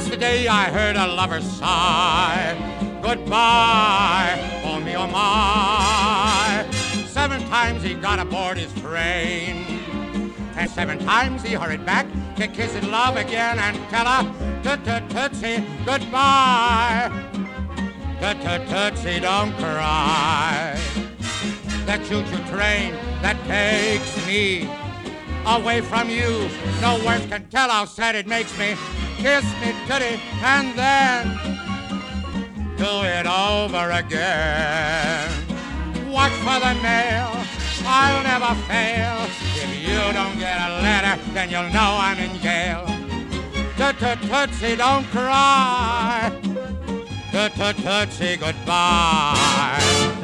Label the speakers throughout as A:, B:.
A: Yesterday I heard a lover sigh, goodbye, oh me, oh my. 7 times he got aboard his train, and 7 times he hurried back to kiss his love again and tell her, Tootsie, goodbye. Tootsie, don't cry. The choo-choo train that takes me away from you, no words can tell how sad it makes me. Kiss me, Tootie, and then do it over again. Watch for the mail, I'll never fail. If you don't get a letter, then you'll know I'm in jail. Tootsie, don't cry. Tootsie, goodbye.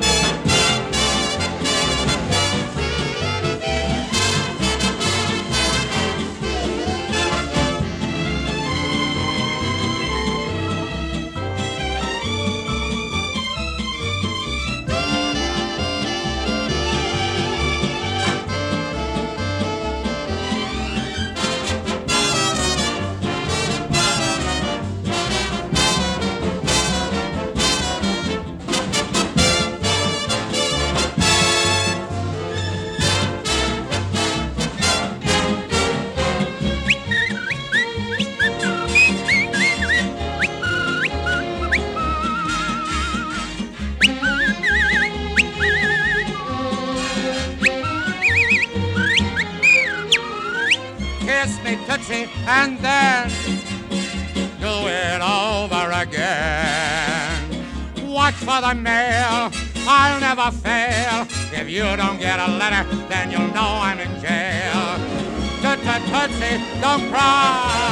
A: Kiss me, Tootsie, and then do it over again. Watch for the mail, I'll never fail. If you don't get a letter, then you'll know I'm in jail. Tootsie, don't cry.